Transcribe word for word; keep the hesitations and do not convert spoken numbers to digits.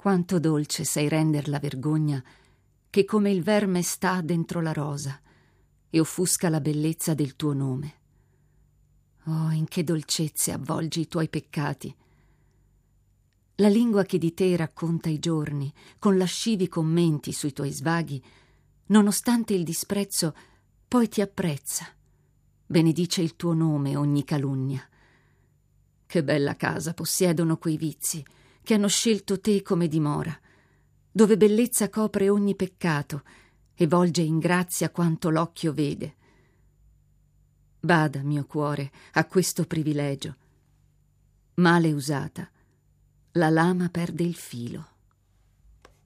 Quanto dolce sei render la vergogna che come il verme sta dentro la rosa e offusca la bellezza del tuo nome. Oh, in che dolcezze avvolgi i tuoi peccati. La lingua che di te racconta i giorni, con lascivi commenti sui tuoi svaghi, nonostante il disprezzo, poi ti apprezza, benedice il tuo nome ogni calunnia. Che bella casa possiedono quei vizi che hanno scelto te come dimora, dove bellezza copre ogni peccato e volge in grazia quanto l'occhio vede. Bada, mio cuore, a questo privilegio. Male usata, la lama perde il filo.